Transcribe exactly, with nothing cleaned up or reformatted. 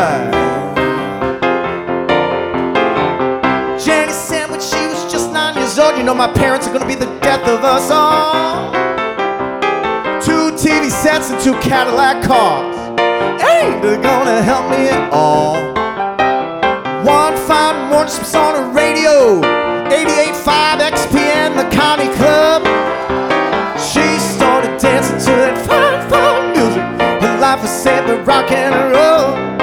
right. Jenny said when she was just nine years old, you know my parents are gonna be the death of us all. Two T V sets and two Cadillac cars ain't gonna help me at all. One fine morning, she was on the radio, eighty-eight point five X P N, the Connie Club. She started dancing to that fine, fine music. Her life was saved by rock and